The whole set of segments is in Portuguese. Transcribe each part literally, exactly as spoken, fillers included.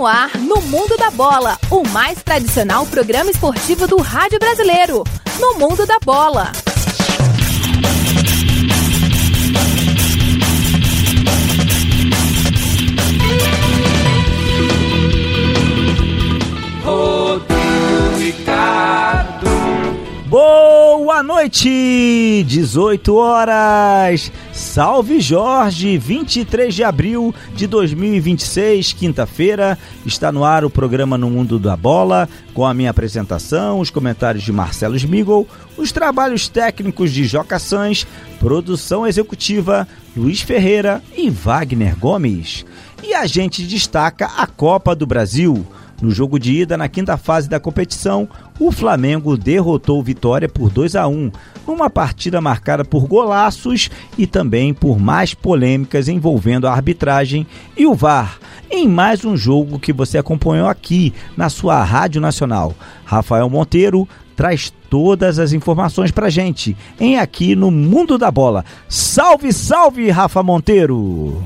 no ar, no Mundo da Bola, o mais tradicional programa esportivo do rádio brasileiro. No Mundo da Bola. Rodrigo Ricardo. Boa noite, dezoito horas. Salve Jorge, vinte e três de abril de dois mil e vinte e seis, quinta-feira, está no ar o programa No Mundo da Bola, com a minha apresentação, os comentários de Marcelo Smigol, os trabalhos técnicos de Joca Sans, produção executiva Luiz Ferreira e Wagner Gomes. E a gente destaca a Copa do Brasil. No jogo de ida, na quinta fase da competição, o Flamengo derrotou o Vitória por dois a um, numa partida marcada por golaços e também por mais polêmicas envolvendo a arbitragem e o V A R, em mais um jogo que você acompanhou aqui na sua Rádio Nacional. Rafael Monteiro traz todas as informações pra gente, em Aqui no Mundo da Bola. Salve, salve, Rafa Monteiro!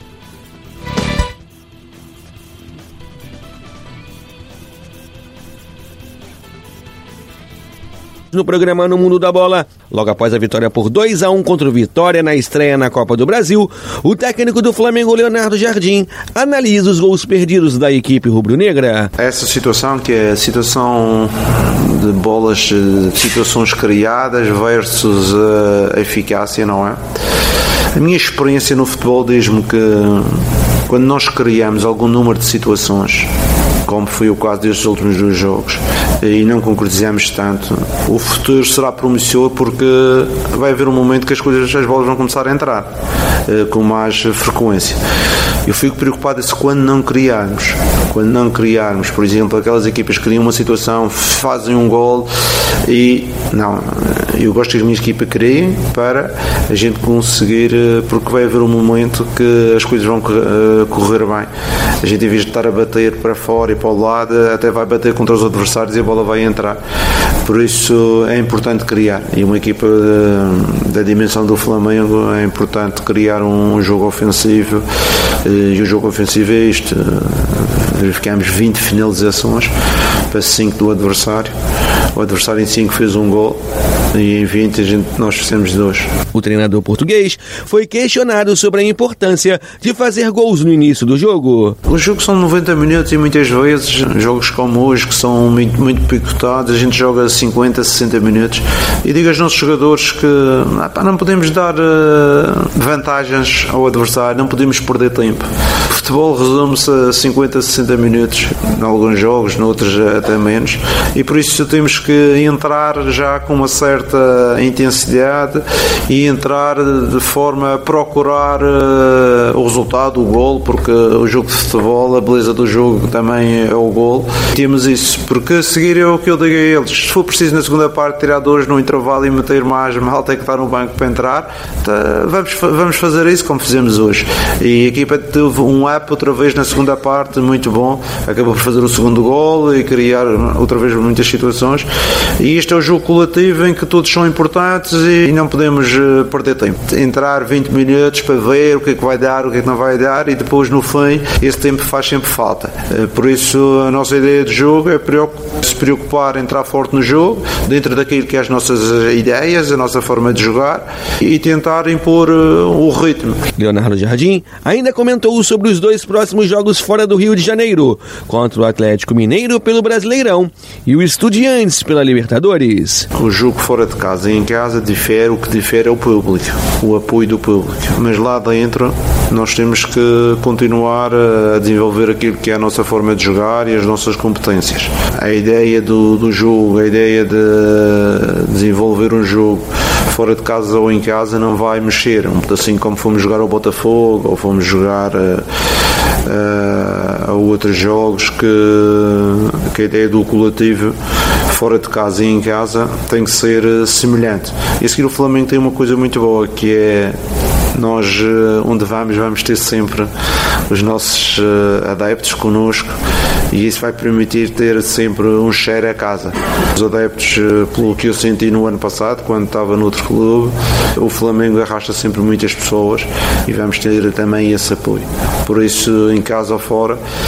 No programa No Mundo da Bola, logo após a vitória por dois a um contra o Vitória na estreia na Copa do Brasil, o técnico do Flamengo, Leonardo Jardim, analisa os gols perdidos da equipe rubro-negra. Essa situação, que é a situação de bolas, de situações criadas versus a eficácia, não é? A minha experiência no futebol diz-me que quando nós criamos algum número de situações, como foi o caso destes últimos dois jogos, e não concretizamos tanto, o futuro será promissor, porque vai haver um momento que as coisas, as bolas vão começar a entrar com mais frequência. Eu fico preocupado se quando não criarmos, quando não criarmos, por exemplo, aquelas equipas que criam uma situação, fazem um gol e não, eu gosto que as minhas equipas criem para a gente conseguir, porque vai haver um momento que as coisas vão correr bem. A gente, em vez de estar a bater para fora e para o lado, até vai bater contra os adversários e a bola vai entrar. Por isso é importante criar, e uma equipa da dimensão do Flamengo é importante criar um jogo ofensivo, e o jogo ofensivo é isto: verificamos vinte finalizações para cinco do adversário, o adversário em cinco fez um gol e em vinte a gente, nós fizemos dois. O treinador português foi questionado sobre a importância de fazer gols no início do jogo. Os jogos são noventa minutos e muitas vezes, jogos como hoje, que são muito, muito picotados, a gente joga cinquenta, sessenta minutos, e digo aos nossos jogadores que ah, não podemos dar uh, vantagens ao adversário, não podemos perder tempo. O futebol resume-se a cinquenta, sessenta minutos, em alguns jogos, noutros até menos, e por isso temos que entrar já com uma certa intensidade e entrar de forma a procurar uh, o resultado, o golo, porque o jogo de futebol, a beleza do jogo também é o golo. Temos isso, porque a seguir é o que eu digo a eles: se for preciso na segunda parte tirar dois no intervalo e meter mais malta que está no banco para entrar, tá, vamos, vamos fazer isso como fizemos hoje. E a equipa teve um up outra vez na segunda parte, muito bom, acabou por fazer o segundo golo e criar outra vez muitas situações, e este é o jogo coletivo em que todos são importantes e não podemos perder tempo. Entrar vinte minutos para ver o que é que vai dar, o que é que não vai dar, e depois no fim esse tempo faz sempre falta. Por isso a nossa ideia de jogo é se preocupar, entrar forte no jogo, dentro daquilo que é as nossas ideias, a nossa forma de jogar, e tentar impor o ritmo. Leonardo Jardim ainda comentou sobre os dois próximos jogos fora do Rio de Janeiro, contra o Atlético Mineiro pelo Brasileirão e o Estudiantes pela Libertadores. O jogo fora de casa e em casa difere, o que difere é o público, o apoio do público, mas lá dentro nós temos que continuar a desenvolver aquilo que é a nossa forma de jogar e as nossas competências. A ideia do, do jogo, a ideia de desenvolver um jogo fora de casa ou em casa não vai mexer, assim como fomos jogar ao Botafogo ou fomos jogar a, a, a outros jogos, que, que a ideia do coletivo fora de casa e em casa tem que ser semelhante. E a seguir o Flamengo tem uma coisa muito boa, que é nós, onde vamos, vamos ter sempre os nossos adeptos connosco, e isso vai permitir ter sempre um cheiro a casa. Os adeptos, pelo que eu senti no ano passado, quando estava noutro clube, o Flamengo arrasta sempre muitas pessoas e vamos ter também esse apoio. Por isso, em casa ou fora,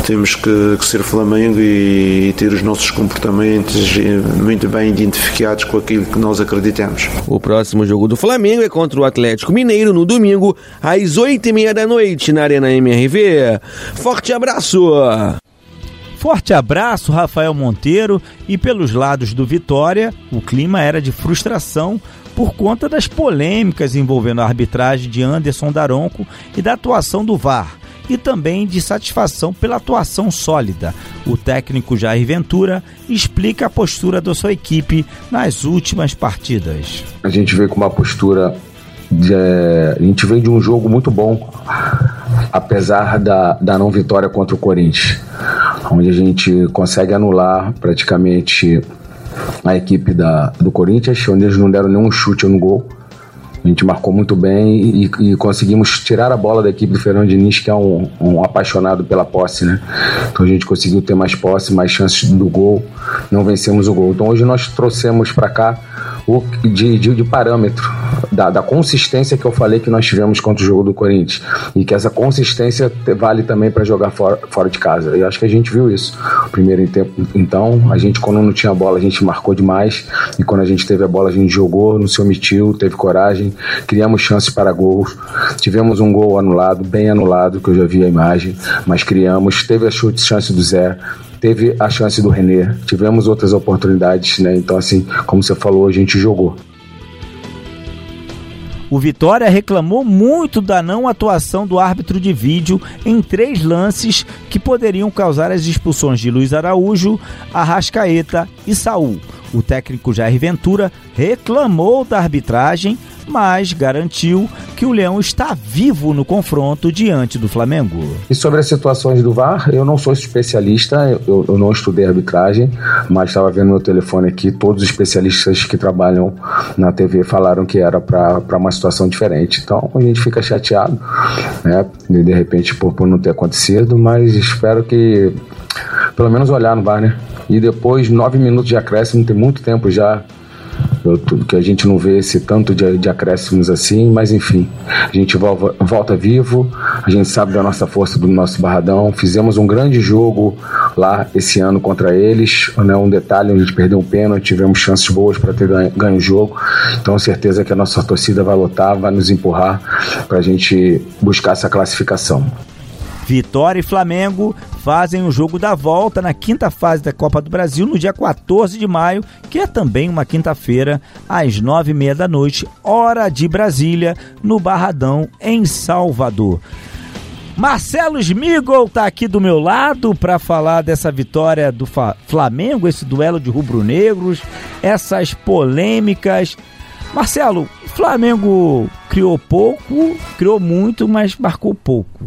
temos que, que ser Flamengo e, e ter os nossos comportamentos muito bem identificados com aquilo que nós acreditamos. O próximo jogo do Flamengo é contra o Atlético Mineiro no domingo, às oito e meia da noite, na Arena M R V. Forte abraço! Forte abraço, Rafael Monteiro. E pelos lados do Vitória, o clima era de frustração por conta das polêmicas envolvendo a arbitragem de Anderson Daronco e da atuação do V A R, e também de satisfação pela atuação sólida. O técnico Jair Ventura explica a postura da sua equipe nas últimas partidas. A gente veio com uma postura, de, a gente veio de um jogo muito bom, apesar da, da não vitória contra o Corinthians, onde a gente consegue anular praticamente a equipe da, do Corinthians, onde eles não deram nenhum chute no gol. A gente marcou muito bem e, e conseguimos tirar a bola da equipe do Fernando Diniz, que é um, um apaixonado pela posse, né? Então a gente conseguiu ter mais posse, mais chances do gol, não vencemos o gol. Então hoje nós trouxemos para cá o de, de, de parâmetro da, da consistência que eu falei que nós tivemos contra o jogo do Corinthians, e que essa consistência vale também para jogar fora, fora de casa. E acho que a gente viu isso. Primeiro tempo, então, a gente, quando não tinha bola, a gente marcou demais, e quando a gente teve a bola, a gente jogou, não se omitiu, teve coragem, criamos chances para gols, tivemos um gol anulado, bem anulado, que eu já vi a imagem, mas criamos, teve a chute, chance do Zé, teve a chance do René, tivemos outras oportunidades, né? Então, assim, como você falou, a gente jogou. O Vitória reclamou muito da não atuação do árbitro de vídeo em três lances que poderiam causar as expulsões de Luiz Araújo, Arrascaeta e Saul. O técnico Jair Ventura reclamou da arbitragem, mas garantiu que o Leão está vivo no confronto diante do Flamengo. E sobre as situações do V A R, eu não sou especialista, eu, eu não estudei arbitragem, mas estava vendo meu telefone aqui, todos os especialistas que trabalham na T V falaram que era para uma situação diferente. Então a gente fica chateado, né, de, de repente por, por não ter acontecido, mas espero que pelo menos olhar no V A R, né? E depois, nove minutos de acréscimo, tem muito tempo já eu, que a gente não vê esse tanto de, de acréscimos assim, mas enfim, a gente volta, volta vivo, a gente sabe da nossa força, do nosso Barradão, fizemos um grande jogo lá esse ano contra eles, né? Um detalhe, a gente perdeu um pênalti, tivemos chances boas para ter ganho, ganho o jogo, então certeza que a nossa torcida vai lotar, vai nos empurrar para a gente buscar essa classificação. Vitória e Flamengo fazem o jogo da volta na quinta fase da Copa do Brasil no dia quatorze de maio, que é também uma quinta-feira, às nove e meia da noite, hora de Brasília, no Barradão, em Salvador. Marcelo Smigol está aqui do meu lado para falar dessa vitória do Flamengo, esse duelo de rubro-negros, essas polêmicas. Marcelo, o Flamengo criou pouco, criou muito, mas marcou pouco.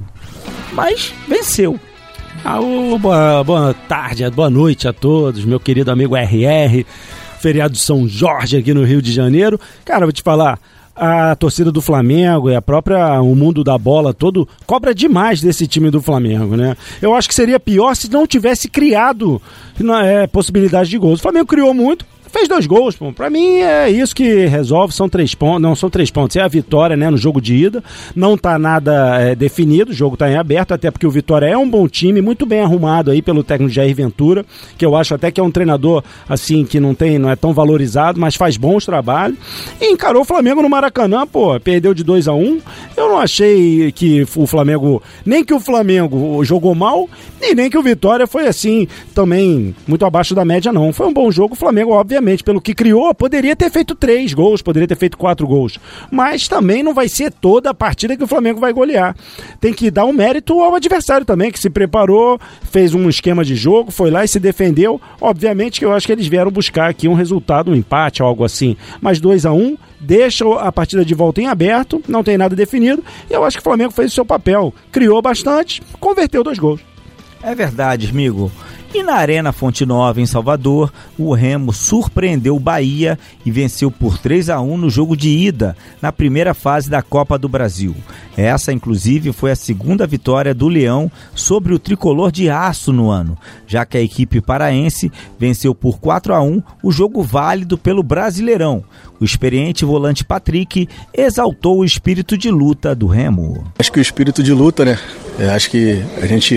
Mas venceu. Ah, boa, boa tarde, boa noite a todos, meu querido amigo R R, feriado de São Jorge aqui no Rio de Janeiro. Cara, vou te falar, a torcida do Flamengo e a própria, o mundo da bola todo cobra demais desse time do Flamengo, né? Eu acho que seria pior se não tivesse criado é, possibilidade de gols. O Flamengo criou muito, fez dois gols, pô. Pra mim é isso que resolve, são três pontos, não são três pontos, é a vitória, né, no jogo de ida, não tá nada é, definido, o jogo tá em aberto, até porque o Vitória é um bom time, muito bem arrumado aí pelo técnico Jair Ventura, que eu acho até que é um treinador, assim, que não tem, não é tão valorizado, mas faz bons trabalhos, e encarou o Flamengo no Maracanã, pô, perdeu de dois a um, eu não achei que o Flamengo, nem que o Flamengo jogou mal, e nem que o Vitória foi, assim, também muito abaixo da média, não, foi um bom jogo, o Flamengo, obviamente, pelo que criou, poderia ter feito três gols, poderia ter feito quatro gols, mas também não vai ser toda a partida que o Flamengo vai golear. Tem que dar um mérito ao adversário também, que se preparou, fez um esquema de jogo, foi lá e se defendeu. Obviamente que eu acho que eles vieram buscar aqui um resultado, um empate, algo assim, mas dois a um, deixa a partida de volta em aberto, não tem nada definido, e eu acho que o Flamengo fez o seu papel, criou bastante, converteu dois gols. É verdade, amigo. E na Arena Fonte Nova, em Salvador, o Remo surpreendeu o Bahia e venceu por três a um no jogo de ida, na primeira fase da Copa do Brasil. Essa, inclusive, foi a segunda vitória do Leão sobre o tricolor de aço no ano, já que a equipe paraense venceu por quatro a um o jogo válido pelo Brasileirão. O experiente volante Patrick exaltou o espírito de luta do Remo. Acho que o espírito de luta, né? Eu acho que a gente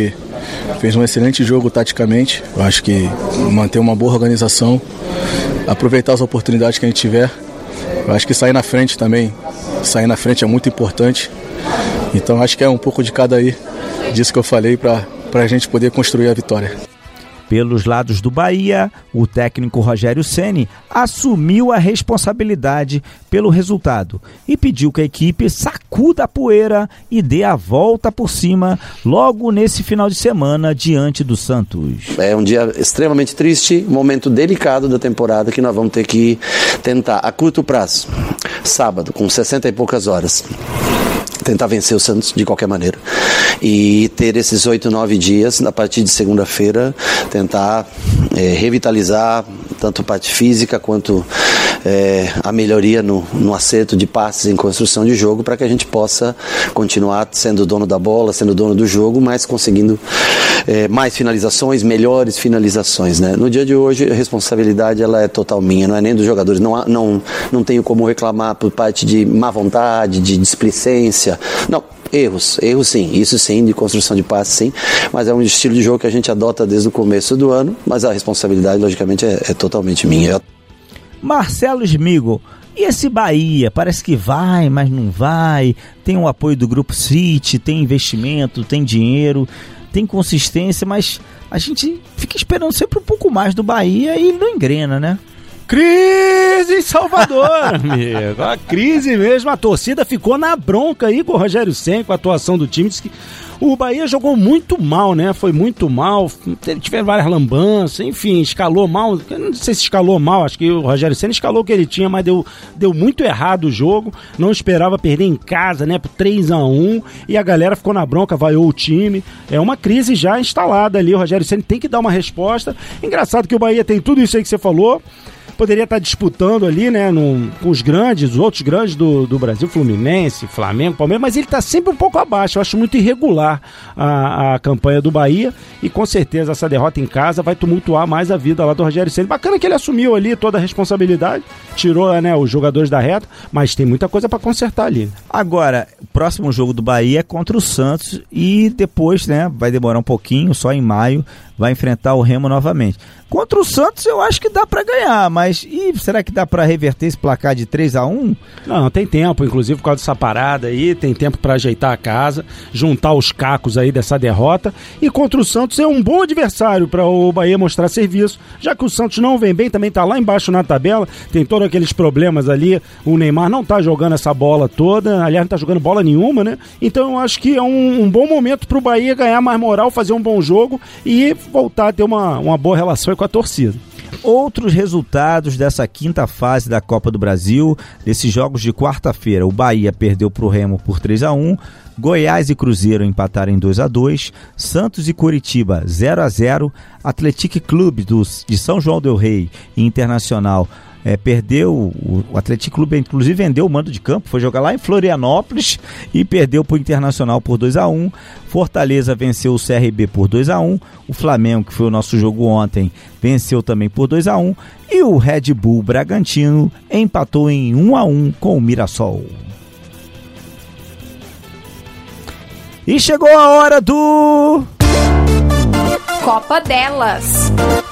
fez um excelente jogo taticamente. Eu acho que manter uma boa organização, aproveitar as oportunidades que a gente tiver. Eu acho que sair na frente também, sair na frente é muito importante. Então acho que é um pouco de cada aí, disso que eu falei, para a gente poder construir a vitória. Pelos lados do Bahia, o técnico Rogério Ceni assumiu a responsabilidade pelo resultado e pediu que a equipe sacuda a poeira e dê a volta por cima logo nesse final de semana diante do Santos. É um dia extremamente triste, um momento delicado da temporada que nós vamos ter que tentar a curto prazo, sábado, com sessenta e poucas horas, tentar vencer o Santos de qualquer maneira e ter esses oito, nove dias a partir de segunda-feira, tentar é, revitalizar tanto a parte física quanto é, a melhoria no, no acerto de passes em construção de jogo, para que a gente possa continuar sendo dono da bola, sendo dono do jogo, mas conseguindo é, mais finalizações, melhores finalizações, né? No dia de hoje a responsabilidade ela é total minha, não é nem dos jogadores, não, não, não tenho como reclamar por parte de má vontade, de displicência, não. Erros, erros sim, isso sim, de construção de passes sim, mas é um estilo de jogo que a gente adota desde o começo do ano, mas a responsabilidade logicamente é, é totalmente minha. Marcelo Smigo, e esse Bahia? Parece que vai, mas não vai, tem o apoio do Grupo City, tem investimento, tem dinheiro, tem consistência, mas a gente fica esperando sempre um pouco mais do Bahia e não engrena, né? Crise em Salvador, amigo. A crise mesmo. A torcida ficou na bronca aí com o Rogério Ceni, com a atuação do time. Diz que o Bahia jogou muito mal, né? Foi muito mal. Tiveram várias lambanças, enfim, escalou mal. Não sei se escalou mal, acho que o Rogério Ceni escalou o que ele tinha, mas deu, deu muito errado o jogo. Não esperava perder em casa, né? Por três a um. E a galera ficou na bronca, vaiou o time. É uma crise já instalada ali. O Rogério Ceni tem que dar uma resposta. Engraçado que o Bahia tem tudo isso aí que você falou. Poderia estar disputando ali, né, no, com os grandes, os outros grandes do, do Brasil, Fluminense, Flamengo, Palmeiras, mas ele está sempre um pouco abaixo. Eu acho muito irregular a, a campanha do Bahia e com certeza essa derrota em casa vai tumultuar mais a vida lá do Rogério Ceni. Bacana que ele assumiu ali toda a responsabilidade, tirou, né, os jogadores da reta, mas tem muita coisa para consertar ali. Agora, o próximo jogo do Bahia é contra o Santos e depois, né, vai demorar um pouquinho, só em maio, vai enfrentar o Remo novamente. Contra o Santos eu acho que dá pra ganhar, mas e será que dá pra reverter esse placar de três a um? Não, tem tempo, inclusive por causa dessa parada aí, tem tempo pra ajeitar a casa, juntar os cacos aí dessa derrota, e contra o Santos é um bom adversário para o Bahia mostrar serviço, já que o Santos não vem bem, também tá lá embaixo na tabela, tem todos aqueles problemas ali, o Neymar não tá jogando essa bola toda, aliás não tá jogando bola nenhuma, né? Então eu acho que é um, um bom momento pro Bahia ganhar mais moral, fazer um bom jogo e voltar a ter uma, uma boa relação com a torcida. Outros resultados dessa quinta fase da Copa do Brasil, desses jogos de quarta-feira, o Bahia perdeu para o Remo por três a um, Goiás e Cruzeiro empataram em dois a dois, Santos e Coritiba zero a zero, Atlético Clube dos, de São João del Rei e Internacional É, perdeu, o Atlético Clube inclusive vendeu o mando de campo, foi jogar lá em Florianópolis e perdeu para o Internacional por dois a um, Fortaleza venceu o C R B por dois a um, o Flamengo, que foi o nosso jogo ontem, venceu também por dois a um e o Red Bull Bragantino empatou em um a um com o Mirassol. E chegou a hora do... Copa delas.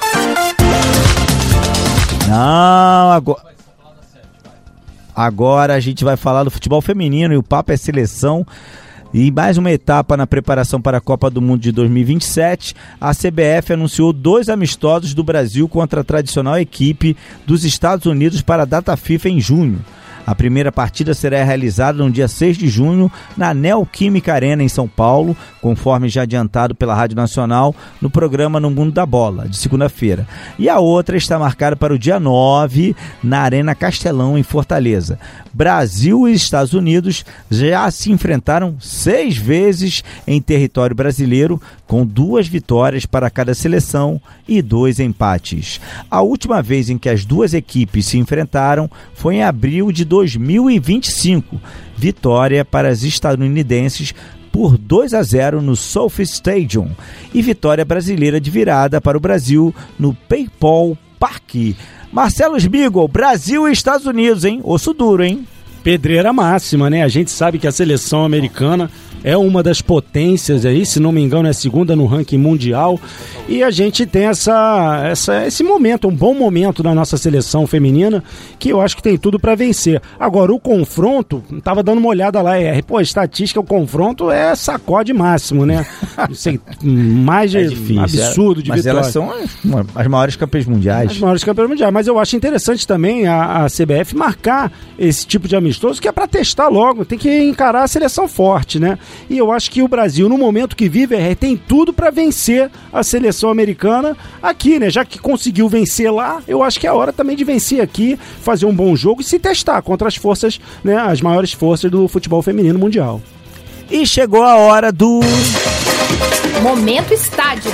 Não, agora... Agora a gente vai falar do futebol feminino e o papo é seleção. E mais uma etapa na preparação para a Copa do Mundo de dois mil e vinte e sete, a C B F anunciou dois amistosos do Brasil contra a tradicional equipe dos Estados Unidos para a data FIFA em junho. A primeira partida será realizada no dia seis de junho na Neoquímica Arena em São Paulo, conforme já adiantado pela Rádio Nacional no programa No Mundo da Bola, de segunda-feira. E a outra está marcada para o dia nove na Arena Castelão, em Fortaleza. Brasil e Estados Unidos já se enfrentaram seis vezes em território brasileiro, com duas vitórias para cada seleção e dois empates. A última vez em que as duas equipes se enfrentaram foi em abril de dois mil e vinte e cinco, vitória para as estadunidenses por dois a zero no SoFi Stadium e vitória brasileira de virada para o Brasil no PayPal Park. Marcelo Smigo, Brasil e Estados Unidos, hein? Osso duro, hein? Pedreira máxima, né? A gente sabe que a seleção americana é uma das potências aí, se não me engano é a segunda no ranking mundial, e a gente tem essa, essa, esse momento, um bom momento na nossa seleção feminina, que eu acho que tem tudo para vencer. Agora, o confronto, tava dando uma olhada lá, R, pô, a estatística, o confronto é sacode máximo, né? Não sei, mais é difícil, absurdo de mas vitória. Mas elas são as maiores campeãs mundiais. As maiores campeãs mundiais, mas eu acho interessante também a, a C B F marcar esse tipo de amistoso, que é para testar logo, tem que encarar a seleção forte, né? E eu acho que o Brasil, no momento que vive, tem tudo para vencer a seleção americana aqui, né? Já que conseguiu vencer lá, eu acho que é a hora também de vencer aqui, fazer um bom jogo e se testar contra as forças, né? As maiores forças do futebol feminino mundial. E chegou a hora do... Momento Estádio.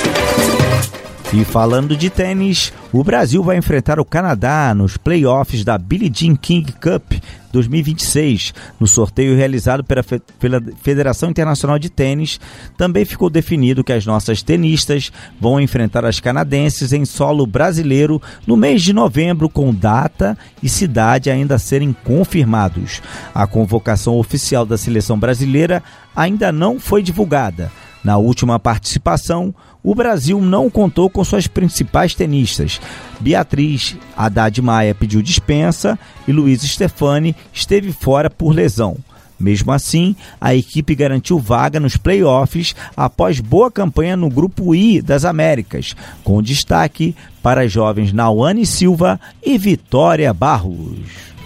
E falando de tênis, o Brasil vai enfrentar o Canadá nos playoffs da Billie Jean King Cup dois mil e vinte e seis. No sorteio realizado pela, Fe- pela Federação Internacional de Tênis, também ficou definido que as nossas tenistas vão enfrentar as canadenses em solo brasileiro no mês de novembro, com data e cidade ainda a serem confirmados. A convocação oficial da seleção brasileira ainda não foi divulgada. Na última participação, o Brasil não contou com suas principais tenistas. Beatriz Haddad Maia pediu dispensa e Luiz Stefani esteve fora por lesão. Mesmo assim, a equipe garantiu vaga nos playoffs após boa campanha no Grupo I das Américas, com destaque para as jovens Nauane Silva e Vitória Barros.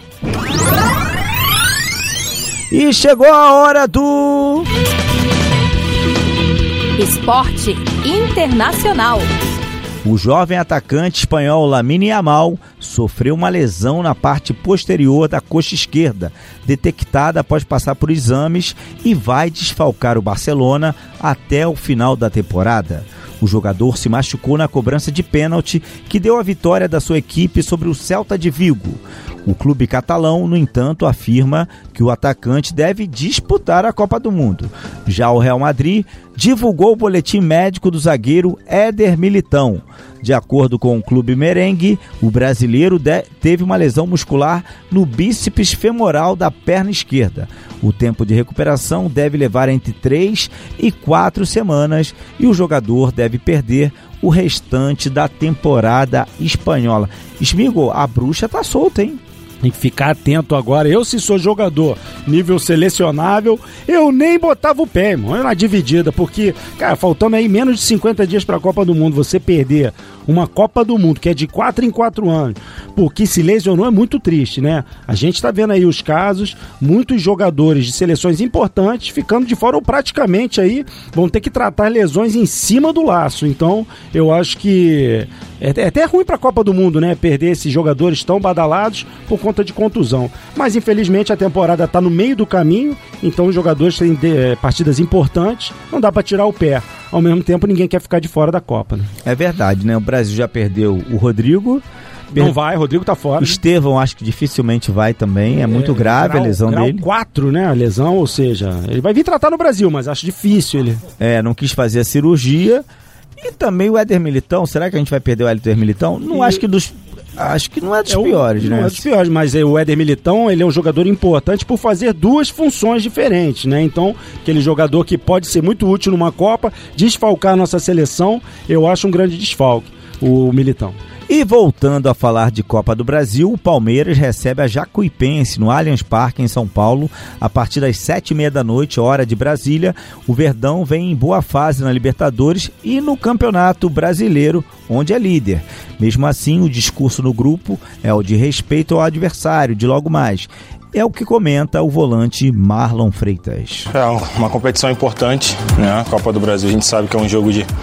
E chegou a hora do... Esporte Internacional. O jovem atacante espanhol Lamine Yamal sofreu uma lesão na parte posterior da coxa esquerda, detectada após passar por exames, e vai desfalcar o Barcelona até o final da temporada. O jogador se machucou na cobrança de pênalti que deu a vitória da sua equipe sobre o Celta de Vigo. O clube catalão, no entanto, afirma que o atacante deve disputar a Copa do Mundo. Já o Real Madrid divulgou o boletim médico do zagueiro Éder Militão. De acordo com o clube merengue, o brasileiro de- teve uma lesão muscular no bíceps femoral da perna esquerda. O tempo de recuperação deve levar entre três e quatro semanas e o jogador deve perder o restante da temporada espanhola. Smigo, a bruxa tá solta, hein? Tem que ficar atento agora. Eu, se sou jogador nível selecionável, eu nem botava o pé, irmão, na dividida, porque, cara, faltando aí menos de cinquenta dias para a Copa do Mundo, você perder uma Copa do Mundo, que é de quatro em quatro anos, porque se lesionou, é muito triste, né? A gente tá vendo aí os casos, muitos jogadores de seleções importantes ficando de fora, ou praticamente aí vão ter que tratar lesões em cima do laço. Então, eu acho que é até ruim para a Copa do Mundo, né? Perder esses jogadores tão badalados por conta de contusão. Mas, infelizmente, a temporada está no meio do caminho, então os jogadores têm de, é, partidas importantes, não dá para tirar o pé. Ao mesmo tempo, ninguém quer ficar de fora da Copa, né? É verdade, né? O Brasil já perdeu o Rodrigo. Não per... vai, Rodrigo tá fora. O Estevão acho que dificilmente vai também, é muito é, grave grau, a lesão grau dele. quatro, né, a lesão, ou seja, ele vai vir tratar no Brasil, mas acho difícil ele. É, não quis fazer a cirurgia. E também o Éder Militão, será que a gente vai perder o Éder Militão? Não e... acho que dos... Acho que não é dos é piores, o, né? Não é dos piores, mas o Éder Militão, ele é um jogador importante por fazer duas funções diferentes, né? Então, aquele jogador que pode ser muito útil numa Copa, desfalcar a nossa seleção, eu acho um grande desfalque, o Militão. E voltando a falar de Copa do Brasil, o Palmeiras recebe a Jacuipense no Allianz Parque, em São Paulo, a partir das sete e meia da noite, hora de Brasília. O Verdão vem em boa fase na Libertadores e no Campeonato Brasileiro, onde é líder. Mesmo assim, o discurso no grupo é o de respeito ao adversário, de logo mais. É o que comenta o volante Marlon Freitas. É uma competição importante, né? A Copa do Brasil, a gente sabe que é um jogo de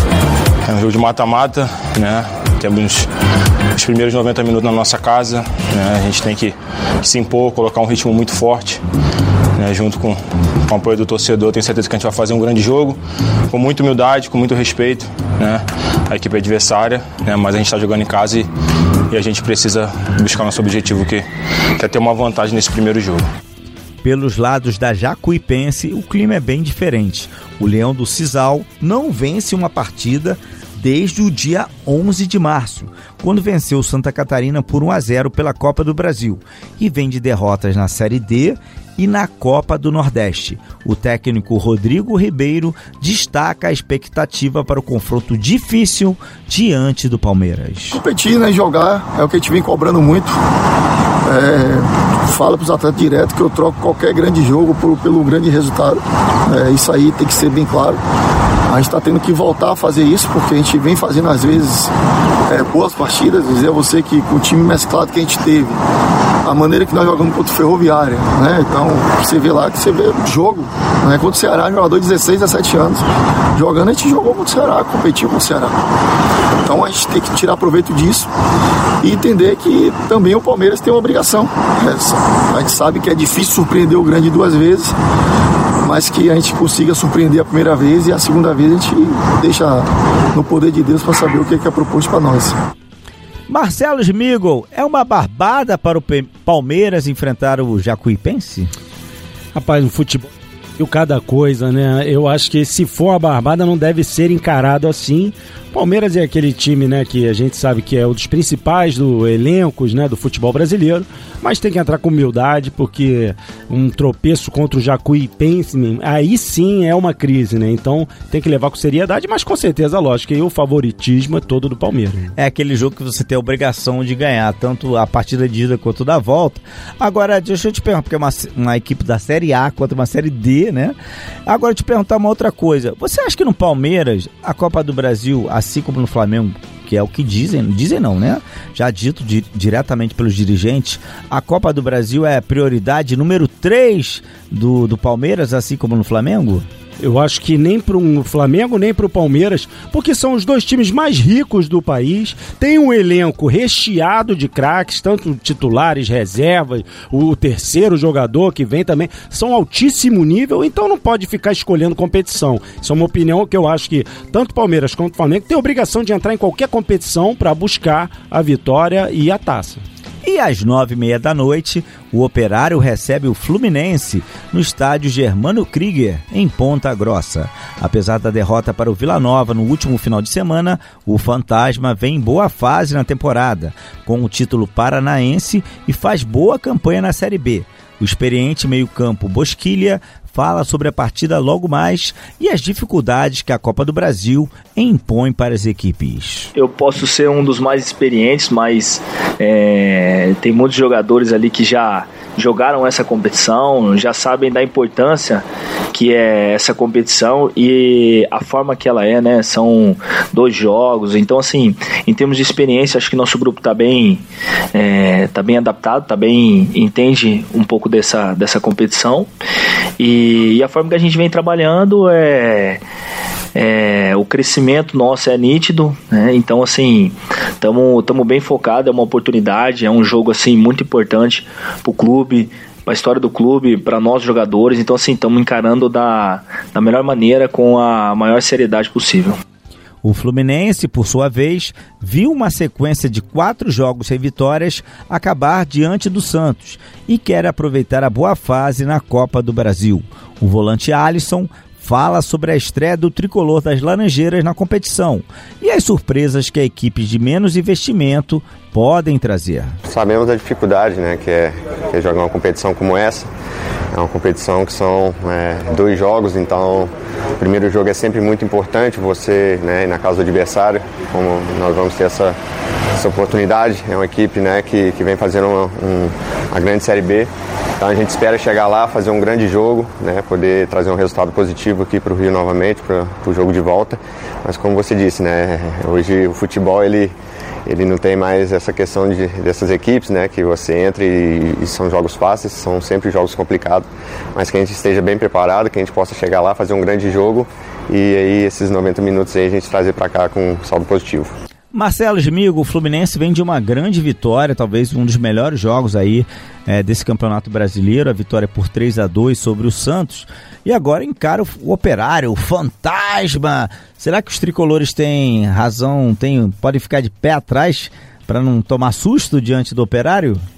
é um jogo de mata-mata, né? Temos os primeiros noventa minutos na nossa casa, né? A gente tem que, que se impor, colocar um ritmo muito forte, né? Junto com, com o apoio do torcedor. Tenho certeza que a gente vai fazer um grande jogo, com muita humildade, com muito respeito, né? A equipe adversária, né? Mas a gente está jogando em casa e, e a gente precisa buscar nosso objetivo, que, que é ter uma vantagem nesse primeiro jogo. Pelos lados da Jacuipense, o clima é bem diferente. O Leão do Sisal não vence uma partida desde o dia onze de março, quando venceu Santa Catarina por um a zero pela Copa do Brasil, e vem de derrotas na Série D e na Copa do Nordeste. O técnico Rodrigo Ribeiro destaca a expectativa para o confronto difícil diante do Palmeiras. Competir, né, jogar, é o que a gente vem cobrando muito. É, falo para os atletas direto que eu troco qualquer grande jogo por, pelo grande resultado. É, isso aí tem que ser bem claro. A gente está tendo que voltar a fazer isso, porque a gente vem fazendo às vezes é, boas partidas. Dizer a você que com o time mesclado que a gente teve, a maneira que nós jogamos contra o Ferroviária, né? Então você vê lá que você vê jogo, né? Contra o Ceará, jogador de dezesseis, dezessete anos jogando, a gente jogou contra o Ceará, competiu contra o Ceará. Então a gente tem que tirar proveito disso e entender que também o Palmeiras tem uma obrigação. A gente sabe que é difícil surpreender o grande duas vezes, mas que a gente consiga surpreender a primeira vez e a segunda vez a gente deixa no poder de Deus para saber o que é proposto para nós. Marcelo Smigol, é uma barbada para o Palmeiras enfrentar o Jacuipense? Rapaz, no futebol e cada coisa, né? Eu acho que se for uma barbada não deve ser encarado assim. Palmeiras é aquele time, né, que a gente sabe que é um dos principais do elencos, né, do futebol brasileiro, mas tem que entrar com humildade, porque um tropeço contra o Jacuipense, aí sim é uma crise, né? Então tem que levar com seriedade, mas com certeza, lógico, que o favoritismo é todo do Palmeiras. É aquele jogo que você tem a obrigação de ganhar, tanto a partida de ida quanto da volta. Agora, deixa eu te perguntar, porque é uma, uma equipe da Série A contra uma Série D, né? Agora, eu te perguntar uma outra coisa. Você acha que no Palmeiras, a Copa do Brasil, assim como no Flamengo, que é o que dizem, dizem não, né? Já dito di- diretamente pelos dirigentes, a Copa do Brasil é a prioridade número três do, do Palmeiras, assim como no Flamengo? Eu acho que nem para o Flamengo, nem para o Palmeiras, porque são os dois times mais ricos do país, tem um elenco recheado de craques, tanto titulares, reservas, o terceiro jogador que vem também, são altíssimo nível, então não pode ficar escolhendo competição. Isso é uma opinião que eu acho que tanto o Palmeiras quanto o Flamengo têm a obrigação de entrar em qualquer competição para buscar a vitória e a taça. E às nove e meia da noite, o Operário recebe o Fluminense no estádio Germano Krieger, em Ponta Grossa. Apesar da derrota para o Vila Nova no último final de semana, o Fantasma vem em boa fase na temporada, com o título paranaense e faz boa campanha na Série B. O experiente meio-campo Bosquilha fala sobre a partida logo mais e as dificuldades que a Copa do Brasil impõe para as equipes. Eu posso ser um dos mais experientes, mas é, tem muitos jogadores ali que já jogaram essa competição, já sabem da importância que é essa competição e a forma que ela é, né? São dois jogos, então assim, em termos de experiência, acho que nosso grupo está bem, é, tá bem adaptado, tá bem, entende um pouco dessa, dessa competição e, e a forma que a gente vem trabalhando é... É, o crescimento nosso é nítido, né? Então assim, estamos bem focados, é uma oportunidade, é um jogo assim muito importante para o clube, para a história do clube, para nós jogadores, então assim, estamos encarando da, da melhor maneira, com a maior seriedade possível. O Fluminense, por sua vez, viu uma sequência de quatro jogos sem vitórias acabar diante do Santos e quer aproveitar a boa fase na Copa do Brasil. O volante Alisson fala sobre a estreia do tricolor das Laranjeiras na competição e as surpresas que a equipe de menos investimento podem trazer. Sabemos da dificuldade, né, que é, que é jogar uma competição como essa. É uma competição que são é, dois jogos, então o primeiro jogo é sempre muito importante, você, né, na casa do adversário, como nós vamos ter essa, essa oportunidade. É uma equipe, né, que, que vem fazendo uma, um, uma grande Série B. Então a gente espera chegar lá, fazer um grande jogo, né, poder trazer um resultado positivo aqui para o Rio novamente, para o jogo de volta. Mas como você disse, né, hoje o futebol ele, ele não tem mais essa questão de, dessas equipes, né, que você entra e, e são jogos fáceis, são sempre jogos complicados, mas que a gente esteja bem preparado, que a gente possa chegar lá, fazer um grande jogo e aí esses noventa minutos aí a gente trazer para cá com um saldo positivo. Marcelo Smigol, o Fluminense vem de uma grande vitória, talvez um dos melhores jogos aí é, desse Campeonato Brasileiro, a vitória por três a dois sobre o Santos, e agora encara o, o Operário, o Fantasma. Será que os tricolores têm razão, têm, podem ficar de pé atrás para não tomar susto diante do Operário?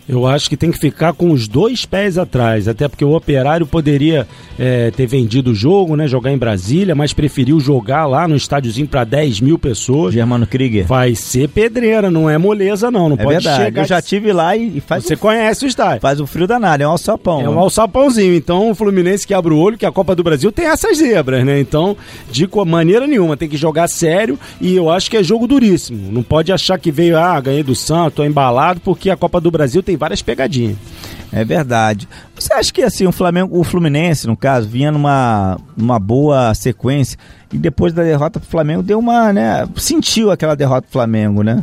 Eu acho que tem que ficar com os dois pés atrás, até porque o Operário poderia é, ter vendido o jogo, né, jogar em Brasília, mas preferiu jogar lá no estádiozinho para dez mil pessoas. Germano Krieger. Vai ser pedreira, não é moleza não, não é pode verdade. chegar... Eu já tive lá e, e faz... Você um... conhece o estádio. Faz um frio danado, é um alçapão. É um alçapãozinho, então o Fluminense que abre o olho que a Copa do Brasil tem essas zebras, né, então de maneira nenhuma, tem que jogar sério e eu acho que é jogo duríssimo, não pode achar que veio, ah, ganhei do Santos, tô embalado, porque a Copa do Brasil tem várias pegadinhas. É verdade. Você acha que assim, o Flamengo, o Fluminense, no caso, vinha numa, numa boa sequência e depois da derrota pro Flamengo deu uma, né, sentiu aquela derrota pro Flamengo, né?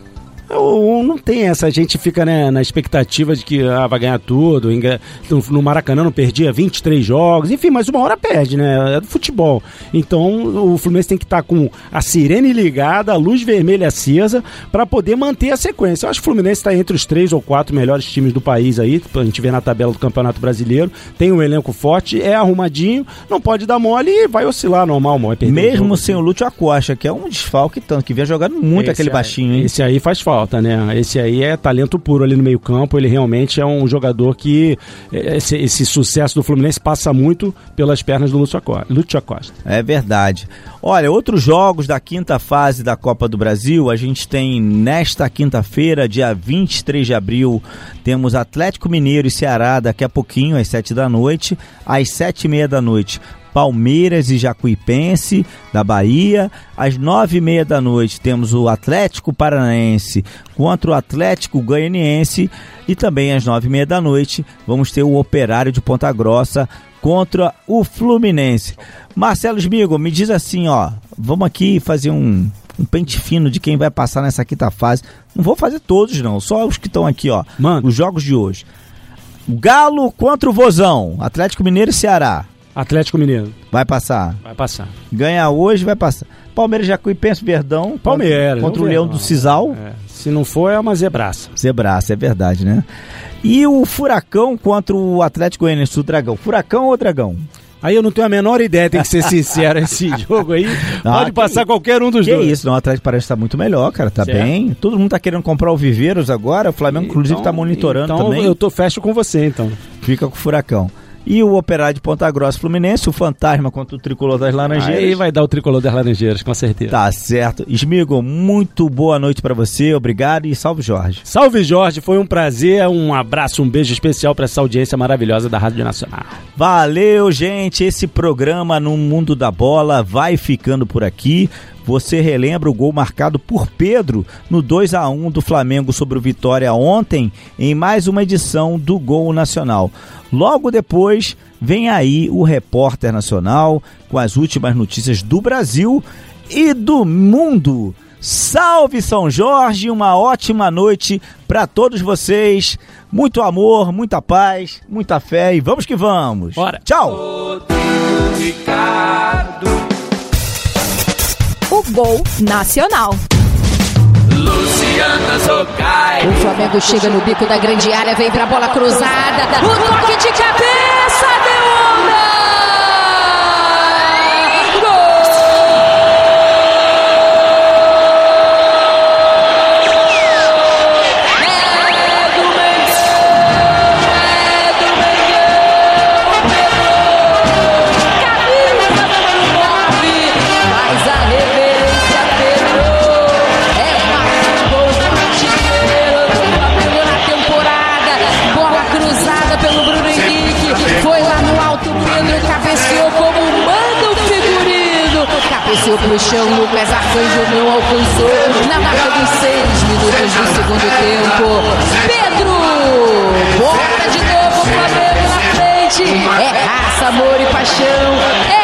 Não, não tem essa, a gente fica, né, na expectativa de que ah, vai ganhar tudo, no Maracanã não perdia vinte e três jogos, enfim, mas uma hora perde, né, é do futebol, então o Fluminense tem que estar com a sirene ligada, a luz vermelha acesa, para poder manter a sequência. Eu acho que o Fluminense está entre os três ou quatro melhores times do país aí, a gente vê na tabela do Campeonato Brasileiro, tem um elenco forte, é arrumadinho, não pode dar mole e vai oscilar normal, vai perder. Mesmo sem o Lúcio Acosta, que é um desfalque tanto, que vinha jogando muito esse aquele aí, baixinho, hein? Esse aí faz falta. Né? Esse aí é talento puro ali no meio campo, ele realmente é um jogador que esse, esse sucesso do Fluminense passa muito pelas pernas do Lúcio Acosta. Lúcio Acosta. É verdade. Olha, outros jogos da quinta fase da Copa do Brasil, a gente tem nesta quinta-feira, dia vinte e três de abril, temos Atlético Mineiro e Ceará daqui a pouquinho, às sete da noite, às sete e meia da noite. Palmeiras e Jacuipense, da Bahia. Às nove e meia da noite temos o Atlético Paranaense contra o Atlético Goianiense. E também às nove e meia da noite vamos ter o Operário de Ponta Grossa contra o Fluminense. Marcelo Smigo, me diz assim, ó, vamos aqui fazer um, um pente fino de quem vai passar nessa quinta fase. Não vou fazer todos não, só os que estão aqui, ó. Mano. Os jogos de hoje. Galo contra o Vozão, Atlético Mineiro e Ceará. Atlético Mineiro. Vai passar. Vai passar. Ganhar hoje, vai passar. Palmeiras, Jacuipense, Verdão. Palmeiras. Contra o Leão do Cisal. É. Se não for, é uma zebraça. Zebraça, é verdade, né? E o Furacão contra o Atlético Goianiense, o Dragão. Furacão ou Dragão? Aí eu não tenho a menor ideia, tem que ser sincero, esse jogo aí. Ah, pode passar que, qualquer um dos que dois. Que isso, não, o Atlético parece estar muito melhor, cara, tá certo. Bem. Todo mundo tá querendo comprar o Viveiros agora, o Flamengo então, inclusive tá monitorando então também. Eu tô fecho com você, então. Fica com o Furacão. E o Operário de Ponta Grossa Fluminense, o Fantasma contra o Tricolor das Laranjeiras. Aí vai dar o Tricolor das Laranjeiras, com certeza. Tá certo. Smigo, muito boa noite pra você, obrigado e salve Jorge. Salve Jorge, foi um prazer, um abraço, um beijo especial pra essa audiência maravilhosa da Rádio Nacional. Valeu, gente, esse programa no Mundo da Bola vai ficando por aqui. Você relembra o gol marcado por Pedro no dois a um do Flamengo sobre o Vitória ontem, em mais uma edição do Gol Nacional. Logo depois, vem aí o Repórter Nacional com as últimas notícias do Brasil e do mundo. Salve São Jorge, uma ótima noite para todos vocês. Muito amor, muita paz, muita fé e vamos que vamos. Bora. Tchau. O Gol Nacional. Luciana Zogai. O Flamengo chega no bico da grande área, vem pra bola cruzada. O toque de cabeça, deu onda! Cabeceou pro chão, Lucas Arcanjo não alcançou. Na marca dos seis minutos do segundo tempo, Pedro bota de novo o Flamengo na frente. É raça, amor e paixão. É